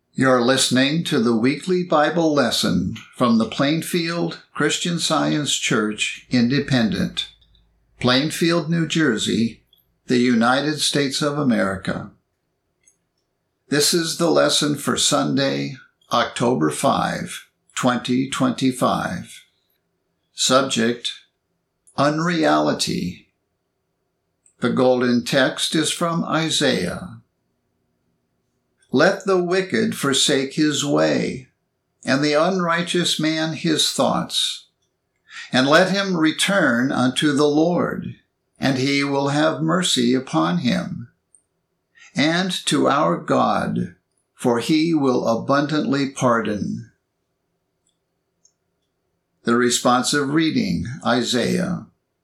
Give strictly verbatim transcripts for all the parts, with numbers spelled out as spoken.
You're listening to the weekly Bible lesson from the Plainfield Christian Science Church Independent, Plainfield, New Jersey, the United States of America. This is the lesson for Sunday, October fifth, twenty twenty-five. Subject, Unreality. The golden text is from Isaiah. Let the wicked forsake his way, and the unrighteous man his thoughts. And let him return unto the Lord, and he will have mercy upon him. And to our God, for he will abundantly pardon. The responsive reading, Isaiah.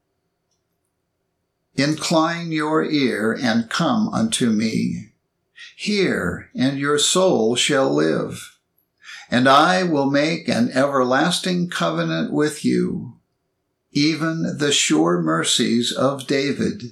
Incline your ear and come unto me. Hear, and your soul shall live. And I will make an everlasting covenant with you, even the sure mercies of David.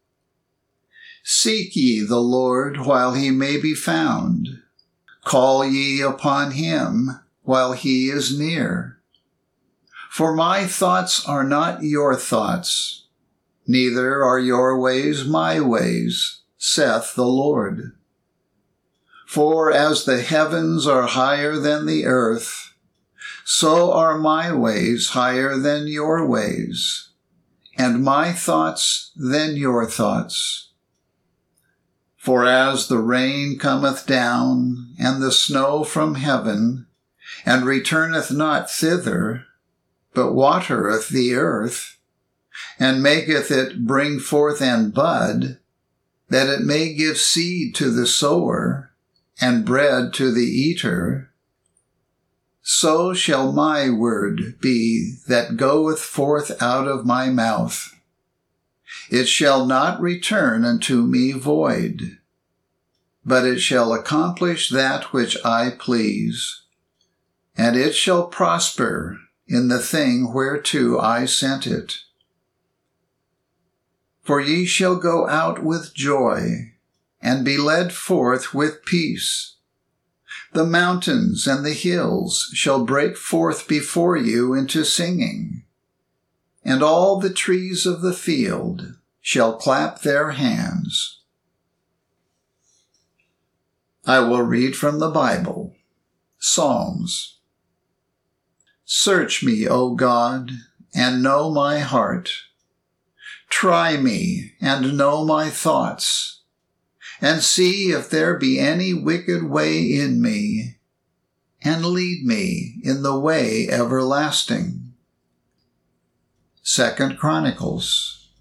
Seek ye the Lord while he may be found. Call ye upon him while he is near. For my thoughts are not your thoughts, neither are your ways my ways, saith the Lord. For as the heavens are higher than the earth, so are my ways higher than your ways, and my thoughts than your thoughts. For as the rain cometh down, and the snow from heaven, and returneth not thither, but watereth the earth, and maketh it bring forth and bud, that it may give seed to the sower, and bread to the eater, so shall my word be that goeth forth out of my mouth. It shall not return unto me void, but it shall accomplish that which I please, and it shall prosper in the thing whereto I sent it. For ye shall go out with joy, and be led forth with peace. The mountains and the hills shall break forth before you into singing, and all the trees of the field shall clap their hands. I will read from the Bible. Psalms. Search me, O God, and know my heart. Try me and know my thoughts, and see if there be any wicked way in me, and lead me in the way everlasting. Second Chronicles.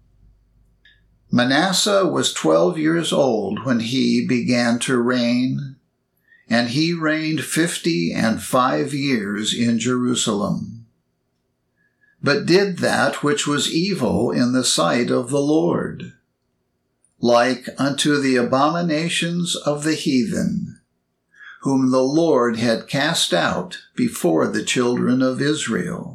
Manasseh was twelve years old when he began to reign, and he reigned fifty and five years in Jerusalem, but did that which was evil in the sight of the Lord, like unto the abominations of the heathen, whom the Lord had cast out before the children of Israel.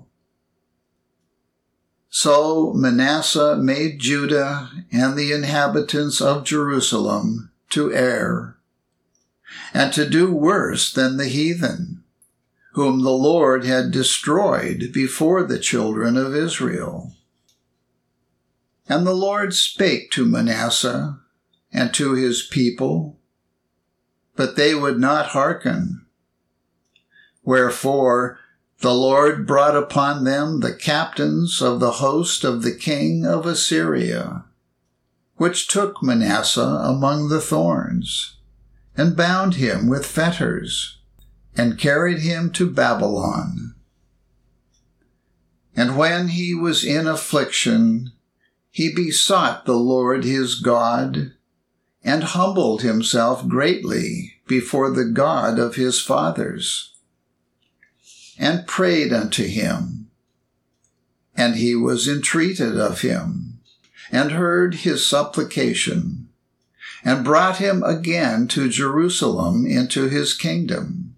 So Manasseh made Judah and the inhabitants of Jerusalem to err, and to do worse than the heathen, whom the Lord had destroyed before the children of Israel. And the Lord spake to Manasseh and to his people, but they would not hearken. Wherefore the Lord brought upon them the captains of the host of the king of Assyria, which took Manasseh among the thorns, and bound him with fetters, and carried him to Babylon. And when he was in affliction, he besought the Lord his God, and humbled himself greatly before the God of his fathers, and prayed unto him. And he was entreated of him, and heard his supplication, and brought him again to Jerusalem into his kingdom.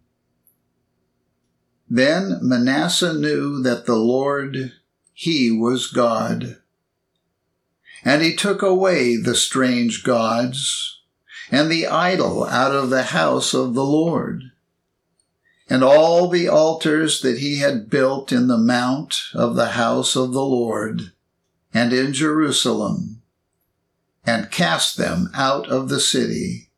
Then Manasseh knew that the Lord, he was God. And he took away the strange gods, and the idol out of the house of the Lord, and all the altars that he had built in the mount of the house of the Lord, and in Jerusalem, and cast them out of the city.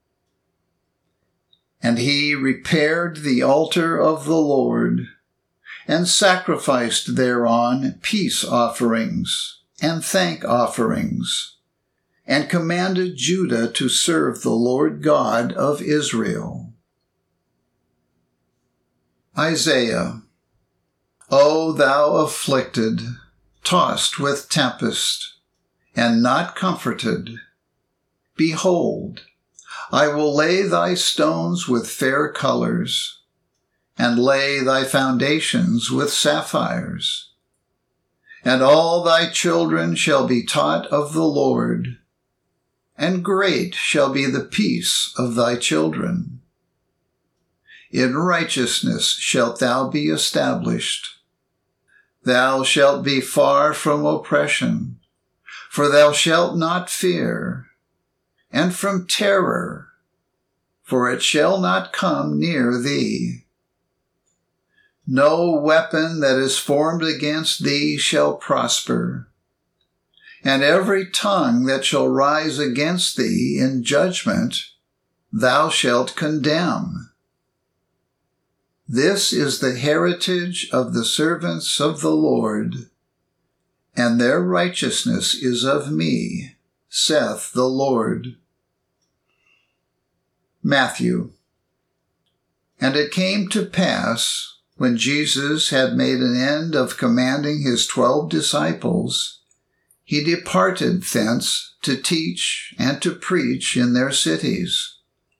And he repaired the altar of the Lord, and sacrificed thereon peace offerings and thank offerings, and commanded Judah to serve the Lord God of Israel. Isaiah. O thou afflicted, tossed with tempest, and not comforted, behold, I will lay thy stones with fair colors, and lay thy foundations with sapphires. And all thy children shall be taught of the Lord, and great shall be the peace of thy children. In righteousness shalt thou be established. Thou shalt be far from oppression, for thou shalt not fear, and from terror, for it shall not come near thee. No weapon that is formed against thee shall prosper, and every tongue that shall rise against thee in judgment thou shalt condemn. This is the heritage of the servants of the Lord, and their righteousness is of me, saith the Lord. Matthew. And it came to pass, when Jesus had made an end of commanding his twelve disciples, he departed thence to teach and to preach in their cities.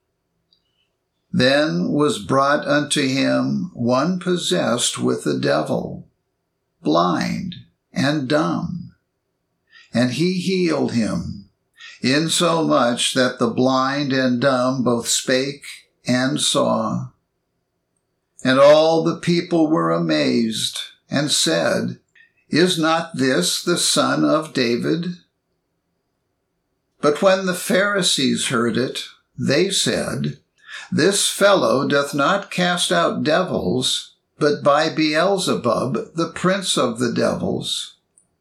Then was brought unto him one possessed with the devil, blind and dumb, and he healed him, insomuch that the blind and dumb both spake and saw. And all the people were amazed, and said, Is not this the son of David? But when the Pharisees heard it, they said, This fellow doth not cast out devils, but by Beelzebub, the prince of the devils.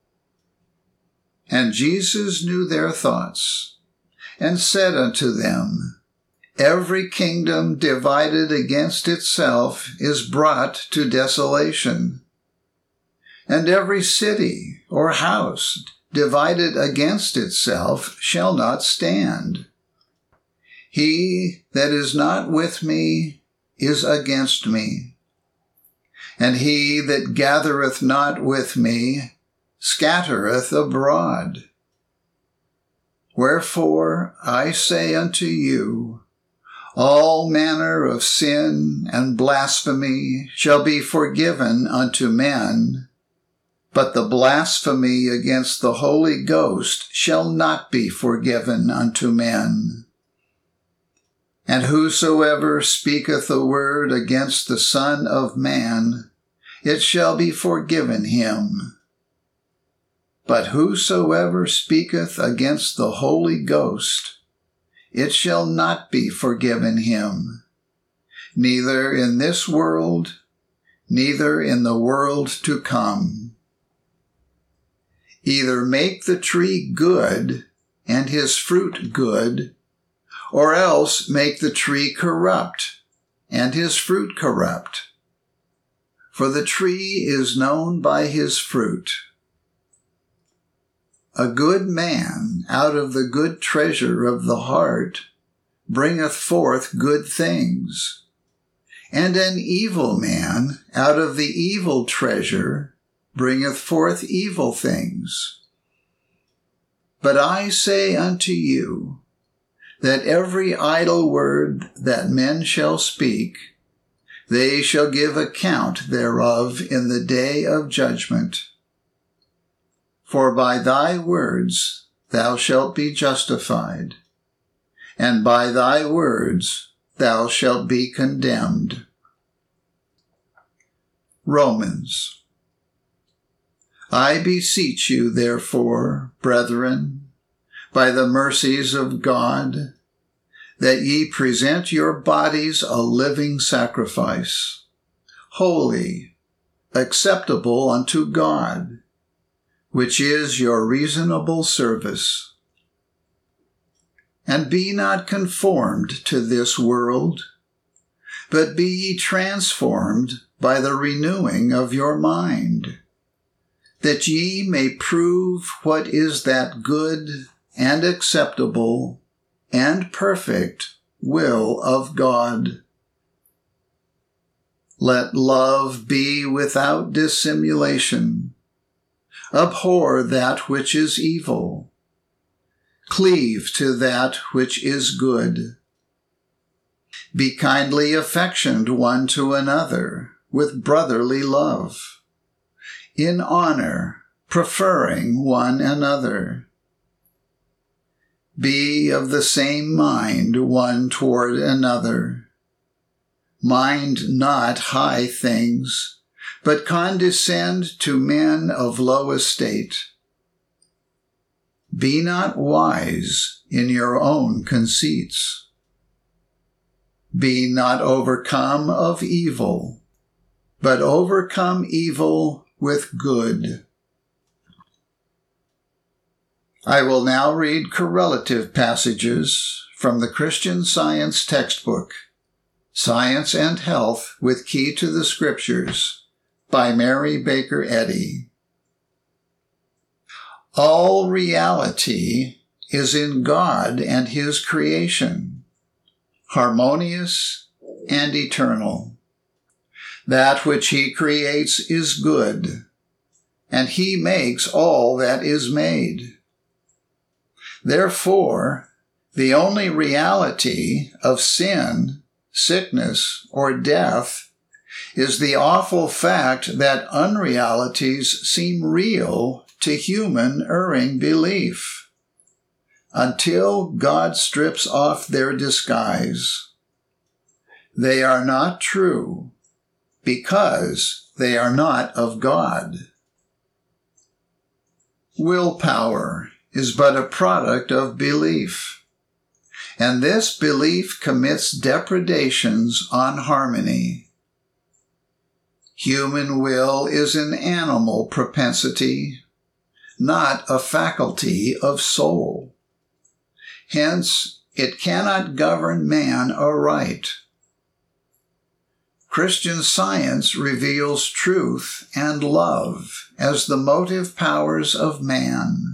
And Jesus knew their thoughts, and said unto them, Every kingdom divided against itself is brought to desolation, and every city or house divided against itself shall not stand. He that is not with me is against me, and he that gathereth not with me scattereth abroad. Wherefore I say unto you, all manner of sin and blasphemy shall be forgiven unto men, but the blasphemy against the Holy Ghost shall not be forgiven unto men. And whosoever speaketh a word against the Son of Man, it shall be forgiven him. But whosoever speaketh against the Holy Ghost, it shall not be forgiven him, neither in this world, neither in the world to come. Either make the tree good, and his fruit good, or else make the tree corrupt, and his fruit corrupt. For the tree is known by his fruit. A good man out of the good treasure of the heart bringeth forth good things, and an evil man out of the evil treasure bringeth forth evil things. But I say unto you, that every idle word that men shall speak, they shall give account thereof in the day of judgment. For by thy words thou shalt be justified, and by thy words thou shalt be condemned. Romans. I beseech you, therefore, brethren, by the mercies of God, that ye present your bodies a living sacrifice, holy, acceptable unto God, which is your reasonable service. And be not conformed to this world, but be ye transformed by the renewing of your mind, that ye may prove what is that good and acceptable and perfect will of God. Let love be without dissimulation. Abhor that which is evil. Cleave to that which is good. Be kindly affectioned one to another with brotherly love, in honor preferring one another. Be of the same mind one toward another. Mind not high things, but condescend to men of low estate. Be not wise in your own conceits. Be not overcome of evil, but overcome evil with good. I will now read correlative passages from the Christian Science textbook, Science and Health with Key to the Scriptures, by Mary Baker Eddy. All reality is in God and His creation, harmonious and eternal. That which He creates is good, and He makes all that is made. Therefore, the only reality of sin, sickness, or death is the awful fact that unrealities seem real to human erring belief, until God strips off their disguise. They are not true, because they are not of God. Willpower is but a product of belief, and this belief commits depredations on harmony. Human will is an animal propensity, not a faculty of soul. Hence, it cannot govern man aright. Christian Science reveals truth and love as the motive powers of man.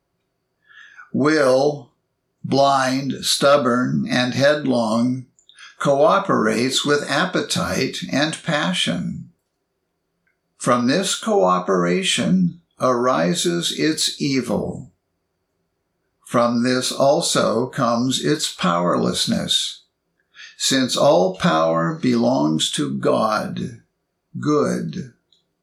Will, blind, stubborn, and headlong, cooperates with appetite and passion. From this cooperation arises its evil. From this also comes its powerlessness, since all power belongs to God, good.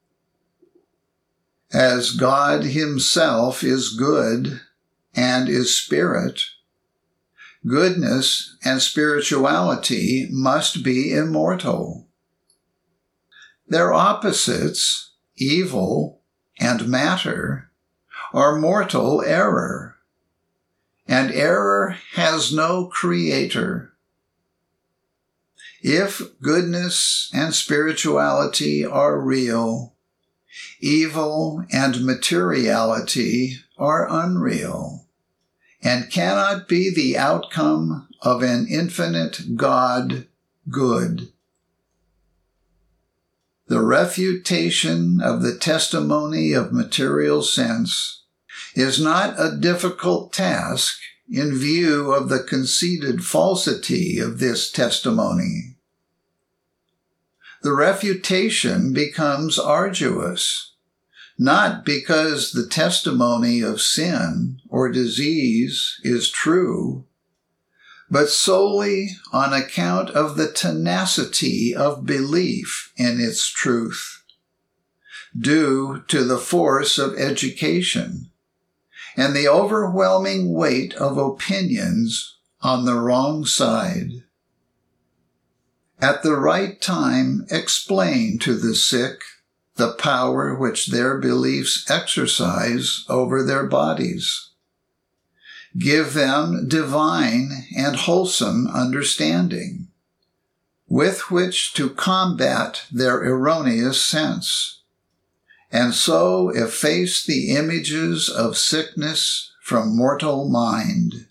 As God Himself is good and is spirit, goodness and spirituality must be immortal. Their opposites, evil and matter, are mortal error, and error has no creator. If goodness and spirituality are real, evil and materiality are unreal, and cannot be the outcome of an infinite God, good. The refutation of the testimony of material sense is not a difficult task in view of the conceded falsity of this testimony. The refutation becomes arduous, not because the testimony of sin or disease is true, but solely on account of the tenacity of belief in its truth, due to the force of education and the overwhelming weight of opinions on the wrong side. At the right time, explain to the sick the power which their beliefs exercise over their bodies. Give them divine and wholesome understanding, with which to combat their erroneous sense, and so efface the images of sickness from mortal mind.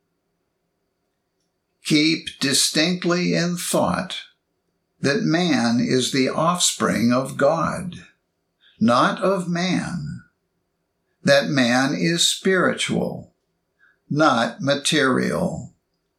Keep distinctly in thought that man is the offspring of God, not of man, that man is spiritual, not material.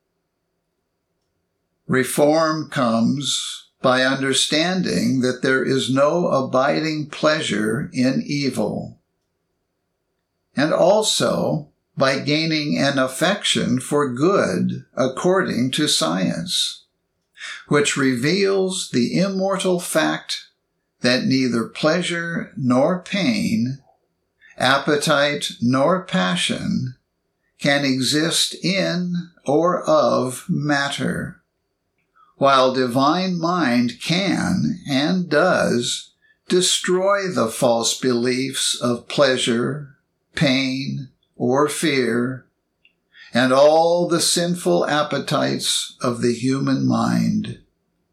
Reform comes by understanding that there is no abiding pleasure in evil, and also by gaining an affection for good according to science, which reveals the immortal fact that neither pleasure nor pain, appetite nor passion can exist in or of matter, while divine mind can and does destroy the false beliefs of pleasure, pain, or fear, and all the sinful appetites of the human mind.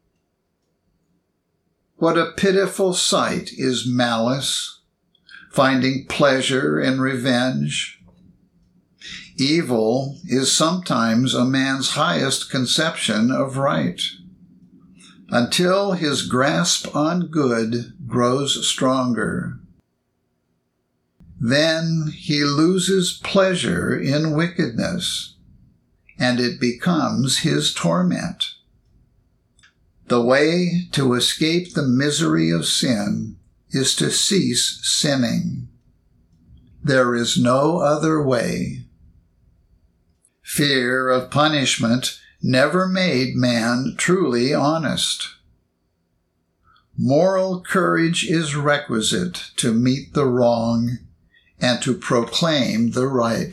What a pitiful sight is malice, finding pleasure in revenge. Evil is sometimes a man's highest conception of right, until his grasp on good grows stronger. Then he loses pleasure in wickedness, and it becomes his torment. The way to escape the misery of sin is to cease sinning. There is no other way. Fear of punishment never made man truly honest. Moral courage is requisite to meet the wrong and to proclaim the right.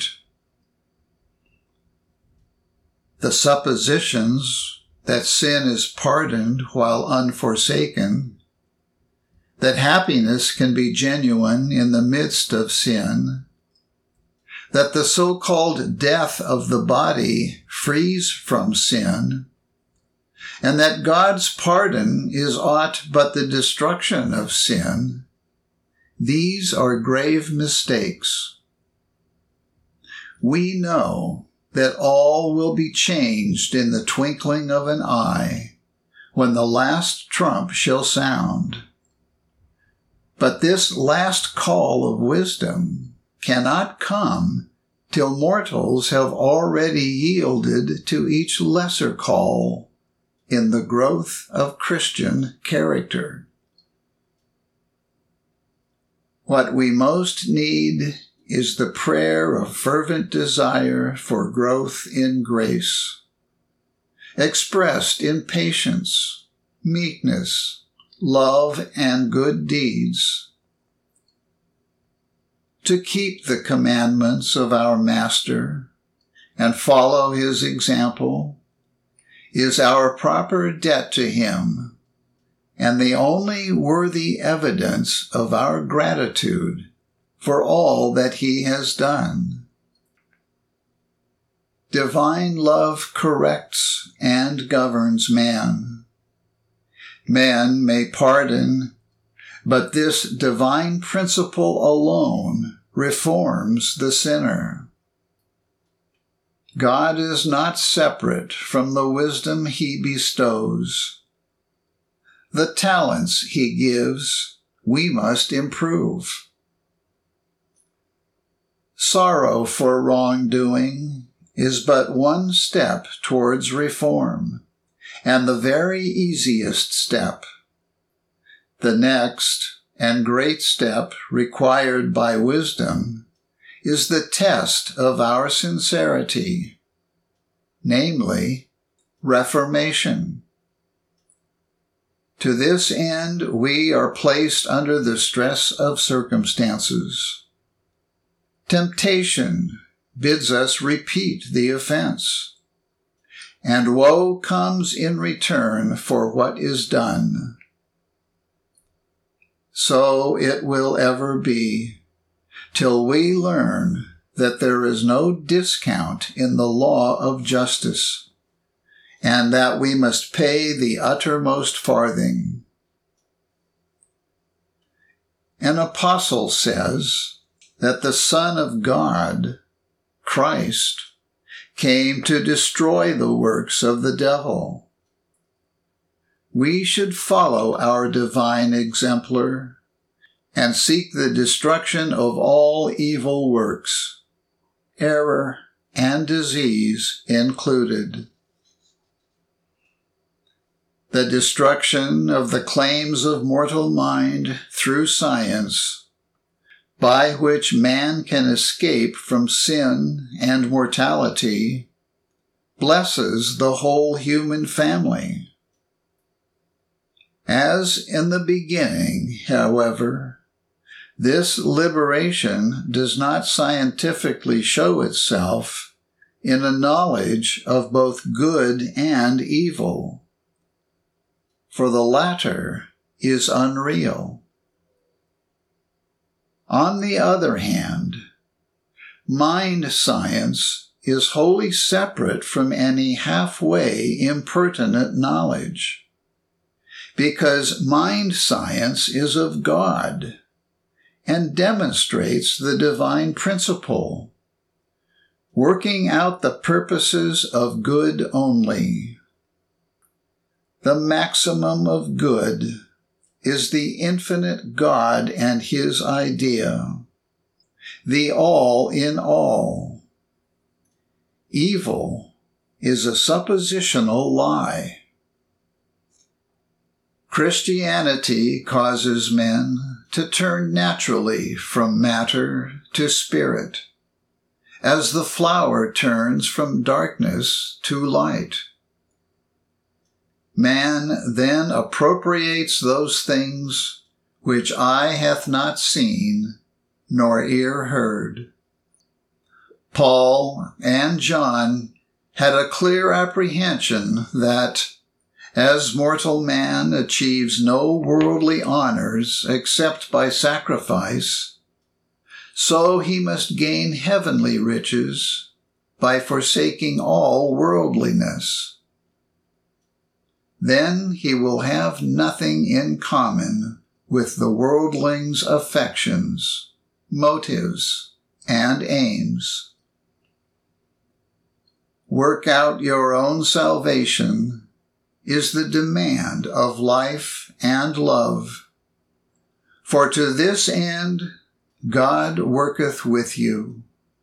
The suppositions that sin is pardoned while unforsaken, that happiness can be genuine in the midst of sin, that the so-called death of the body frees from sin, and that God's pardon is aught but the destruction of sin, these are grave mistakes. We know that all will be changed in the twinkling of an eye, when the last trump shall sound. But this last call of wisdom cannot come till mortals have already yielded to each lesser call in the growth of Christian character. What we most need is the prayer of fervent desire for growth in grace, expressed in patience, meekness, love, and good deeds. To keep the commandments of our Master and follow his example is our proper debt to him and the only worthy evidence of our gratitude for all that he has done. Divine love corrects and governs man. Man may pardon, but this divine principle alone reforms the sinner. God is not separate from the wisdom he bestows. The talents he gives, we must improve. Sorrow for wrongdoing is but one step towards reform, and the very easiest step. The next and great step required by wisdom is the test of our sincerity, namely, reformation. To this end, we are placed under the stress of circumstances. Temptation bids us repeat the offense, and woe comes in return for what is done. So it will ever be, till we learn that there is no discount in the law of justice, and that we must pay the uttermost farthing. An apostle says that the Son of God, Christ, came to destroy the works of the devil. We should follow our divine exemplar and seek the destruction of all evil works, error and disease included. The destruction of the claims of mortal mind through science, by which man can escape from sin and mortality, blesses the whole human family. As in the beginning, however, this liberation does not scientifically show itself in a knowledge of both good and evil, for the latter is unreal. On the other hand, mind science is wholly separate from any halfway impertinent knowledge, because mind science is of God and demonstrates the divine principle, working out the purposes of good only. The maximum of good is the infinite God and his idea, the all in all. Evil is a suppositional lie. Christianity causes men to turn naturally from matter to spirit, as the flower turns from darkness to light. Man then appropriates those things which eye hath not seen, nor ear heard. Paul and John had a clear apprehension that, as mortal man achieves no worldly honors except by sacrifice, so he must gain heavenly riches by forsaking all worldliness. Then he will have nothing in common with the worldling's affections, motives, and aims. Work out your own salvation is the demand of life and love. For to this end God worketh with you.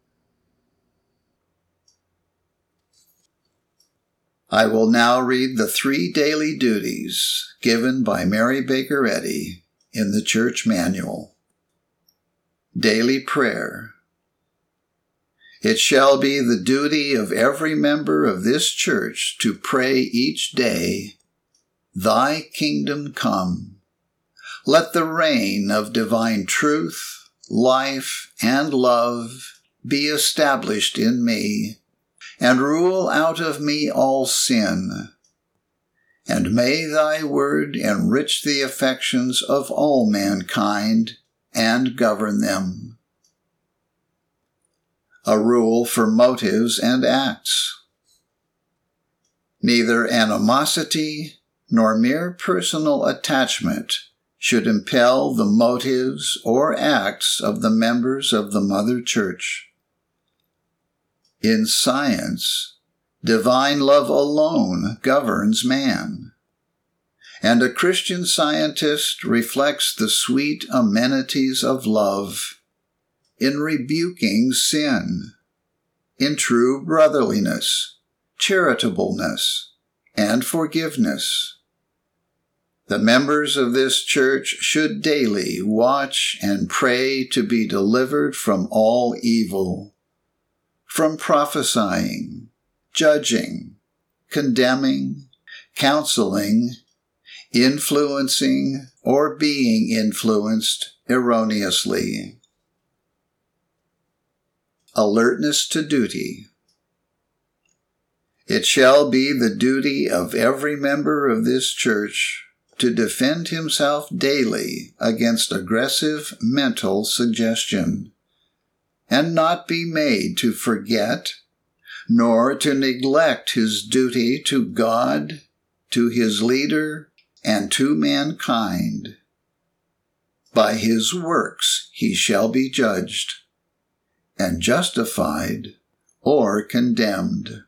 I will now read the three daily duties given by Mary Baker Eddy in the Church Manual. Daily Prayer. It shall be the duty of every member of this church to pray each day, Thy kingdom come. Let the reign of divine truth, life, and love be established in me, and rule out of me all sin. And may thy word enrich the affections of all mankind and govern them. A rule for motives and acts. Neither animosity nor mere personal attachment should impel the motives or acts of the members of the Mother Church. In science, divine love alone governs man, and a Christian scientist reflects the sweet amenities of love in rebuking sin, in true brotherliness, charitableness, and forgiveness. The members of this church should daily watch and pray to be delivered from all evil, from prophesying, judging, condemning, counseling, influencing, or being influenced erroneously. Alertness to duty. It shall be the duty of every member of this church to defend himself daily against aggressive mental suggestion, and not be made to forget, nor to neglect his duty to God, to his leader, and to mankind. By his works he shall be judged, and justified or condemned.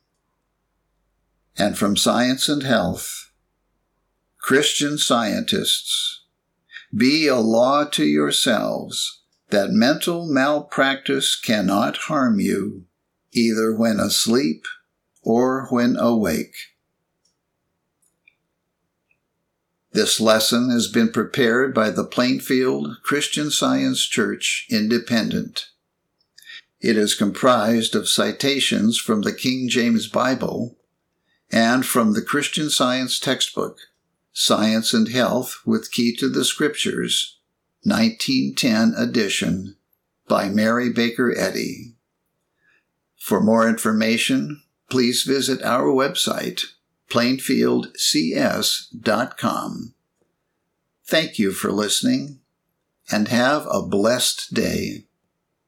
And from Science and Health, Christian Scientists, be a law to yourselves that mental malpractice cannot harm you, either when asleep or when awake. This lesson has been prepared by the Plainfield Christian Science Church Independent. It is comprised of citations from the King James Bible and from the Christian Science textbook, Science and Health with Key to the Scriptures, nineteen ten edition, by Mary Baker Eddy. For more information, please visit our website, plainfield c s dot com. Thank you for listening, and have a blessed day.